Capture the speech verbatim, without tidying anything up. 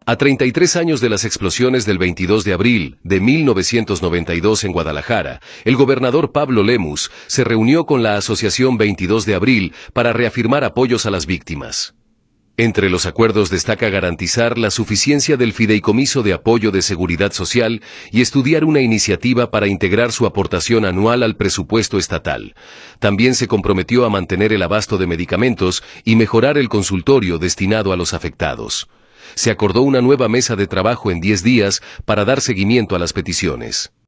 A treinta y tres años de las explosiones del veintidós de abril de mil novecientos noventa y dos en Guadalajara, el gobernador Pablo Lemus se reunió con la Asociación veintidós de abril para reafirmar apoyos a las víctimas. Entre los acuerdos destaca garantizar la suficiencia del Fideicomiso de Apoyo de Seguridad Social y estudiar una iniciativa para integrar su aportación anual al presupuesto estatal. También se comprometió a mantener el abasto de medicamentos y mejorar el consultorio destinado a los afectados. Se acordó una nueva mesa de trabajo en diez días para dar seguimiento a las peticiones.